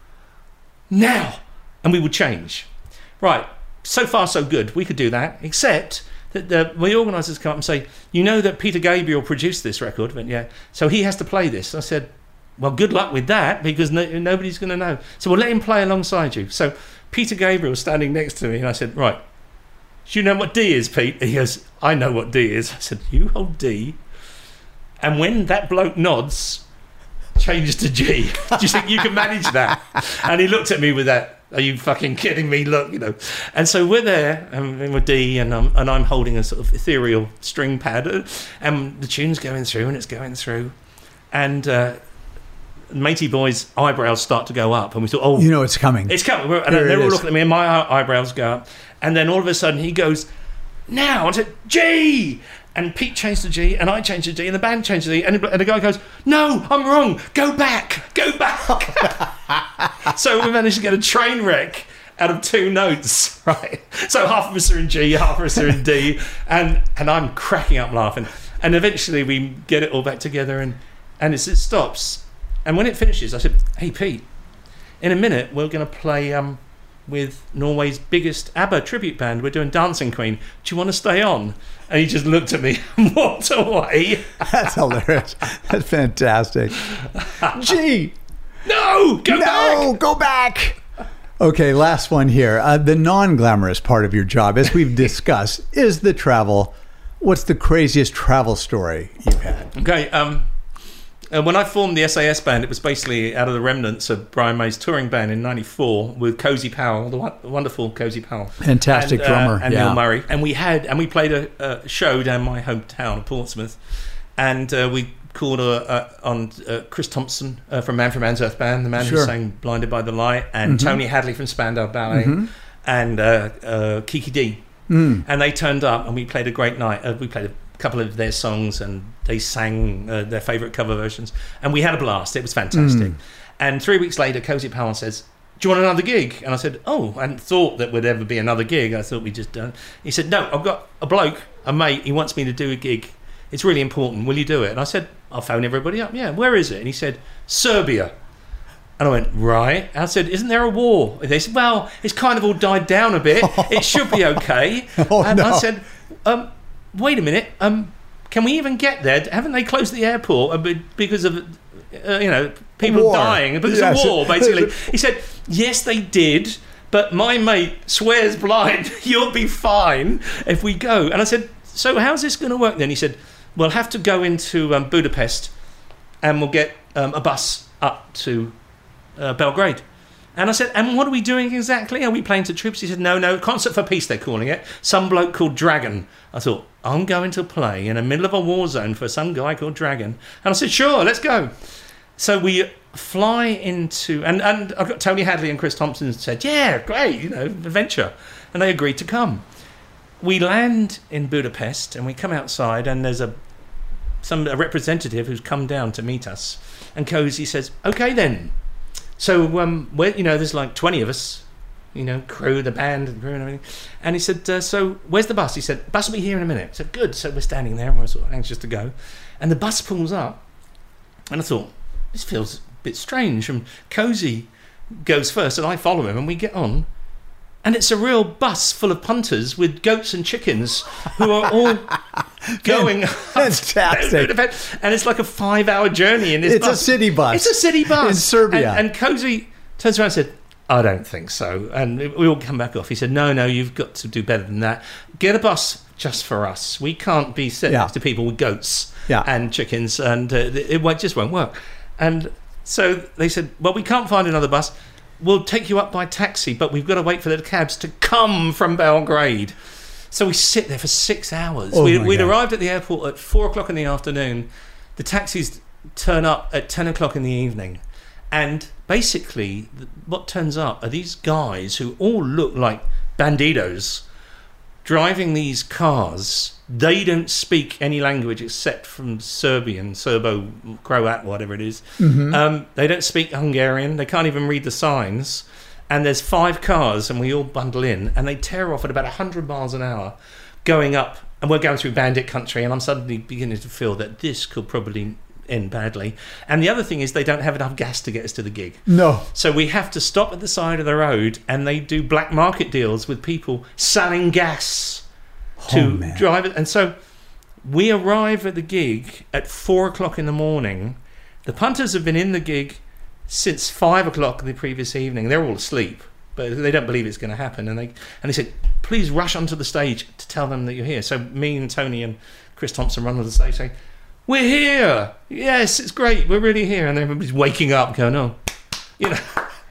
now, and we would change. Right, so far so good. We could do that, except that the, the organisers come up and say, you know that Peter Gabriel produced this record, but yeah, so he has to play this. I said, well, good luck with that, because no, nobody's going to know. So we'll let him play alongside you. So Peter Gabriel standing next to me, and I said, right, do you know what D is, Pete? And he goes, I know what D is. I said, you hold D, and when that bloke nods, change to G. Do you think you can manage that? And he looked at me with that, are you fucking kidding me? Look, you know. And so we're there, and we're D, and I'm, and I'm holding a sort of ethereal string pad, and the tune's going through, and it's going through, and uh, Matey Boy's eyebrows start to go up, and we thought, oh, you know it's coming. It's coming. We're, and they're all looking at me, and my eyebrows go up, and then all of a sudden he goes, now, I said, G! And Pete changed to G, and I changed to G, and the band changed to G, and the guy goes, no, I'm wrong, go back, go back. So we managed to get a train wreck out of two notes, right? So half of us are in G, half of us are in D, and, and I'm cracking up laughing. And eventually we get it all back together, and, and it, it stops. And when it finishes, I said, hey, Pete, in a minute we're going to play um, with Norway's biggest ABBA tribute band. We're doing Dancing Queen. Do you want to stay on? And he just looked at me and walked away. That's hilarious. That's fantastic. Gee! No! Go no, back! No! Go back! Okay, last one here. Uh, the non-glamorous part of your job, as we've discussed, is the travel. What's the craziest travel story you've had? Okay. Um, uh, when I formed the S A S band, it was basically out of the remnants of Brian May's touring band in ninety-four with Cozy Powell, the w- wonderful Cozy Powell. Fantastic and, drummer. Uh, and yeah. Neil Murray. And we had, and we played a, a show down my hometown of Portsmouth. And uh, we called uh, uh, on uh, Chris Thompson uh, from Man from Man's Earth Band, the man Sure. who sang Blinded by the Light, and Mm-hmm. Tony Hadley from Spandau Ballet, Mm-hmm. and uh, uh, Kiki D. Mm. And they turned up, and we played a great night. Uh, we played a couple of their songs, and they sang uh, their favourite cover versions. And we had a blast. It was fantastic. Mm. And three weeks later, Cozy Powell says, do you want another gig? And I said, oh, I hadn't thought that would ever be another gig. I thought we'd just done. He said, no, I've got a bloke, a mate, he wants me to do a gig. It's really important. Will you do it? And I said, I'll phone everybody up. Yeah, where is it? And he said, Serbia. And I went, right. And I said, isn't there a war? And they said, well, it's kind of all died down a bit. It should be okay. Oh, and no. I said, um, wait a minute. Um, can we even get there? Haven't they closed the airport because of, uh, you know, people War. dying? Because Yes. of war, basically. He said, yes, they did. But my mate swears blind, you'll be fine if we go. And I said, so how's this going to work then? He said, we'll have to go into um, Budapest and we'll get um, a bus up to uh, Belgrade. And I said, and what are we doing exactly? Are we playing to troops? He said, no, no, Concert for Peace, they're calling it. Some bloke called Dragon. I thought, I'm going to play in the middle of a war zone for some guy called Dragon. And I said, sure, let's go. So we fly into, and, and I've got Tony Hadley and Chris Thompson said, yeah, great, you know, adventure. And they agreed to come. We land in Budapest and we come outside and there's a some a representative who's come down to meet us. And Cozy says, okay then. So, um, where, you know, there's like twenty of us, you know, crew, the band and crew and everything. And he said, uh, so where's the bus? He said, bus will be here in a minute. I said, good. So we're standing there and we're sort of anxious to go. And the bus pulls up. And I thought, this feels a bit strange. And Cozy goes first and I follow him and we get on. And it's a real bus full of punters with goats and chickens who are all going. Fantastic. And it's like a five-hour journey in this It's bus. a city bus. It's a city bus. In Serbia. And, and Cozy turns around and said, I don't think so. And we all come back off. He said, no, no, you've got to do better than that. Get a bus just for us. We can't be sent Yeah. to people with goats Yeah. and chickens, and uh, it won't, just won't work. And so they said, well, we can't find another bus. We'll take you up by taxi, but we've got to wait for the cabs to come from Belgrade. So we sit there for six hours. Oh we, my we'd God. arrived at the airport at four o'clock in the afternoon. The taxis turn up at ten o'clock in the evening. And basically, th- what turns up are these guys who all look like bandidos driving these cars. They don't speak any language except from Serbian, Serbo, Croat, whatever it is. Mm-hmm. Um, they don't speak Hungarian. They can't even read the signs. And there's five cars, and we all bundle in, and they tear off at about one hundred miles an hour, going up. And we're going through bandit country, and I'm suddenly beginning to feel that this could probably end badly. And the other thing is they don't have enough gas to get us to the gig. No. So we have to stop at the side of the road, and they do black market deals with people selling gas to Oh, man. drive it. And so we arrive at the gig at four o'clock in the morning. The punters have been in the gig since five o'clock the previous evening. They're all asleep, but they don't believe it's going to happen. And they and they said, please rush onto the stage to tell them that you're here. So me and Tony and Chris Thompson run onto the stage saying, we're here. Yes, it's great. We're really here. And everybody's waking up going, oh, you know.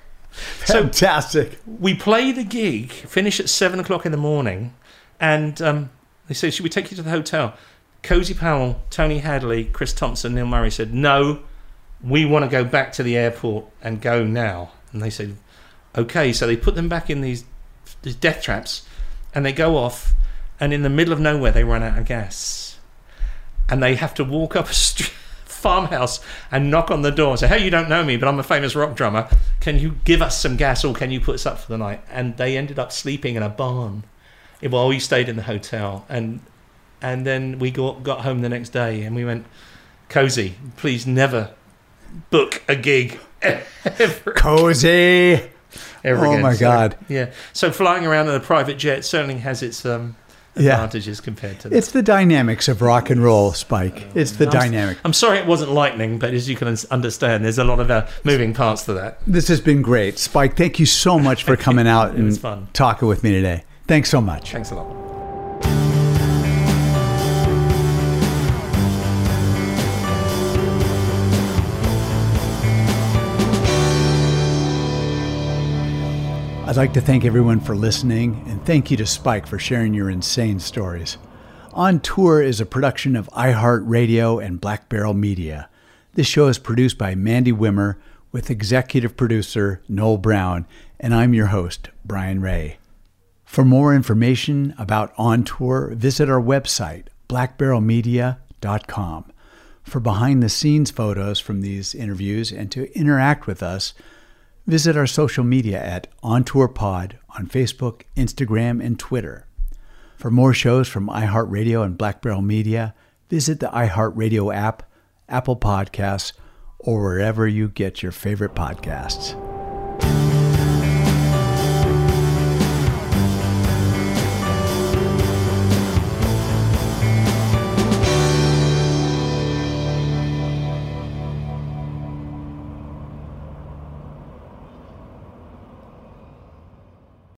So Fantastic. we play the gig, finish at seven o'clock in the morning, and um, they say, should we take you to the hotel? Cozy Powell, Tony Hadley, Chris Thompson, Neil Murray said, no, we want to go back to the airport and go now. And they said, okay. So they put them back in these, these death traps, and they go off, and in the middle of nowhere, they run out of gas. And they have to walk up a street, farmhouse and knock on the door and say, hey, you don't know me, but I'm a famous rock drummer. Can you give us some gas, or can you put us up for the night? And they ended up sleeping in a barn while we stayed in the hotel. And and then we got, got home the next day, and we went, Cozy, please never book a gig ever, Cozy. ever Oh, again. my So, God. yeah. So flying around in a private jet certainly has its um, Yeah. advantages compared to that. It's the dynamics of rock and roll, Spike. It's the I'm- dynamic. I'm sorry it wasn't lightning, but as you can understand, there's a lot of uh, moving parts to that. This has been great. Spike, thank you so much for coming out It was and fun. talking with me today. Thanks so much. Thanks a lot. I'd like to thank everyone for listening, and thank you to Spike for sharing your insane stories. On Tour is a production of iHeartRadio and Black Barrel Media. This show is produced by Mandy Wimmer with executive producer Noel Brown, and I'm your host, Brian Ray. For more information about On Tour, visit our website, black barrel media dot com. For behind-the-scenes photos from these interviews and to interact with us, visit our social media at OnTourPod on Facebook, Instagram, and Twitter. For more shows from iHeartRadio and Black Barrel Media, visit the iHeartRadio app, Apple Podcasts, or wherever you get your favorite podcasts.